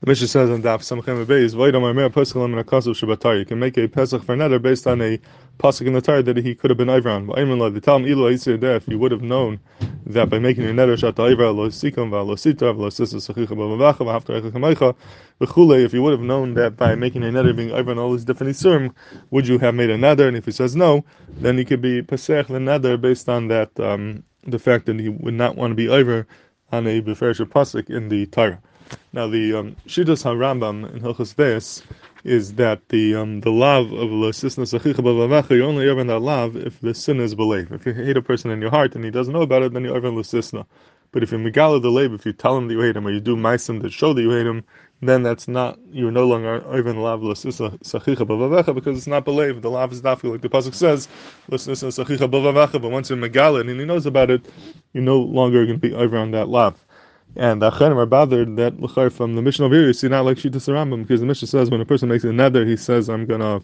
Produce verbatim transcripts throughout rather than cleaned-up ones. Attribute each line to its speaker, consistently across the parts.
Speaker 1: Mishnah says on Daf Samchem Beis, "Vayda Ma'amer Pesachim in a Kasav Shabbatar." You can make a Pesach for another based on a pasuk in the Torah that he could have been over on. They tell him, "Ilu Yisir Def." You would have known that by making your neder Shat Ha'ivra Lo Sikam Va Lo Sita Va Lo Sisa Sachicha B'Mavacha VaHafta Eicha Kamecha V'Chulei. If you would have known that by making your neder being over on all these different isurim, would you have made a neder? And if he says no, then he could be Pesach the neder based on that um, the fact that he would not want to be over on a Beferish pasuk in the Torah. Now the um, Shittas HaRambam in Hilchos Veis is that the um, the lav of lo sisna sachicha b'vavacha, you only over that lav if the sin is believed. If you hate a person in your heart and he doesn't know about it, then you over lo sisna. But if you megala the lab, if you tell him that you hate him or you do meisim that show that you hate him, then that's not, you're no longer over the lav lo sisna sachicha b'vavacha because it's not believed. The lav is dafi, like the pasuk says, lo sisna sachicha b'vavacha. But once you megala and he knows about it, you're no longer going to be over on that lav. And the Acharonim are bothered that l'chayr from the Mishnah over here you see not like Shittas HaRambam, because the Mishnah says when a person makes a neder, he says I'm gonna,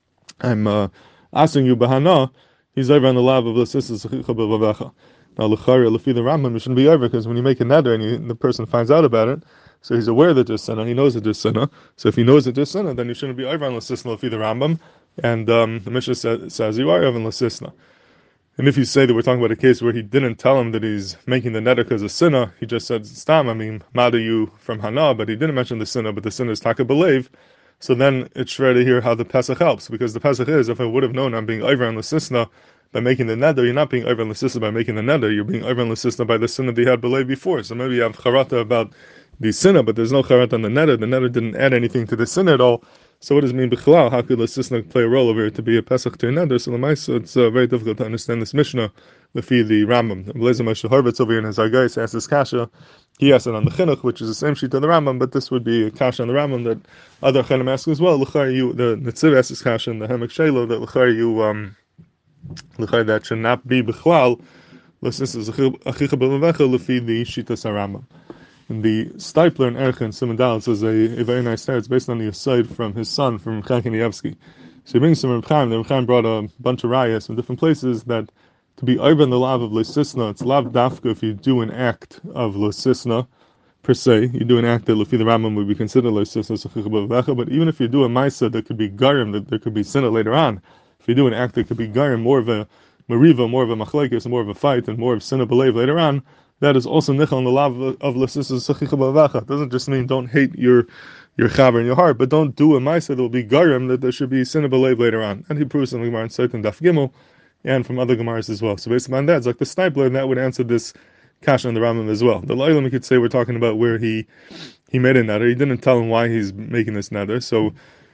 Speaker 1: I'm uh, asking you b'hana. He's over on the lav of l'sisas sachicha b'vavacha. Now l'chayr lefi the Rambam it shouldn't be over, because when you make a neder and you, the person finds out about it, so he's aware that there's sinner, he knows that there's sinner. So if he knows that there's sinner, then you shouldn't be over on l'sisna lefi the Rambam. And um, the Mishnah says, says you are over on l'sisna. And if you say that we're talking about a case where he didn't tell him that he's making the neder because of sinner, he just said stam, I mean, mada you from hana, but he didn't mention the sinner, but the sinner is taka believe. So then it's fair to hear how the Pesach helps, because the Pesach is, if I would have known I'm being over on the sisna by making the neder, you're not being over on the sisna by making the neder, you're being over on the sisna by the sinner that he had believed before. So maybe you have charata about the sinner, but there's no charata on the neder. The neder didn't add anything to the sinner at all. So what does it mean b'chalal? How could the sisna play a role over here to be a Pesach to a neder? So l'maisa, it's uh, very difficult to understand this Mishnah lefi the Rambam. Blazer Moshe Horvitz over here in his Argais asks this kasha. He asked it on the Chinuch, which is the same sheet of the Rambam, but this would be a kasha on the Rambam that other Chanim ask as well. L'chayr you, the Netziv asks this kasha in the Hemek Shelo that l'chayr you, um, l'chayr that should not be b'chalal l'sisna achicha b'levecha lefi the Shittas HaRambam. And the Stipler in Erech and Simon Dal says a, a very nice story. It's based on the aside from his son, from Chaim Kanievsky. So he brings some Reb Chaim. The Reb Chaim brought a bunch of rayas from different places that to be over in the lav of Lesisna, it's lav dafka if you do an act of Lesisna per se. You do an act that Lefi the Rambam would be considered Lesisna Sachicha B'Vacha, but even if you do a Maisa that could be Garim, that there could be sinner later on, if you do an act that could be Garim, more of a Mariva, more of a Machlekes, more of a fight, and more of sinner believe later on, that is also nichal on the lav of l'sisas sachicha b'avacha. It doesn't just mean don't hate your your chaver in your heart, but don't do a ma'aseh that will be garim that there should be sin b'leiv later on. And he proves in the Gemara in Seit and Daf Gimel, and from other Gemaras as well. So based on that, it's like the Stipler, and that would answer this kasha on the Rambam as well. The Lailam we could say we're talking about where he he made a neder. He didn't tell him why he's making this neder, so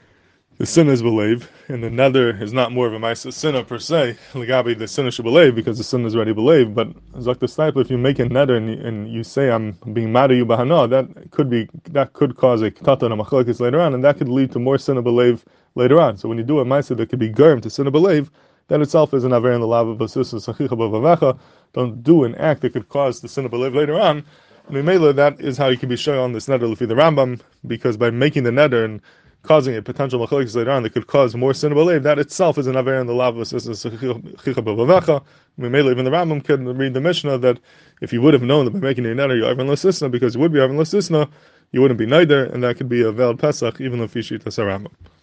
Speaker 1: the sin is believe, and the neder is not more of a ma'aseh sinner per se. Ligabi, the sinner should believe because the sin is already believed. But like the Stipler, if you make a neder and, and you say I'm being mad at you bahana, that could be that could cause a ketata and a machlokes later on, and that could lead to more sinner believe later on. So when you do a ma'aseh that could be germ to sinner believe, that itself is an aver in the lav of basus sachicha b'vavacha. Don't do an act that could cause the sinner believe later on. And Mimela, that is how you can be shown on this neder lefi the Rambam, because by making the neder and causing a potential machlokes later on that could cause more sin believe, that itself is an aver in the lav of sachicha b'vavacha. Mimela, even the Rambam could read the Mishnah that if you would have known that by making your neder you're over in l'sisna, because you would be over in l'sisna, you wouldn't be neider, and that could be a veiled Pesach even if you Shittas HaRambam.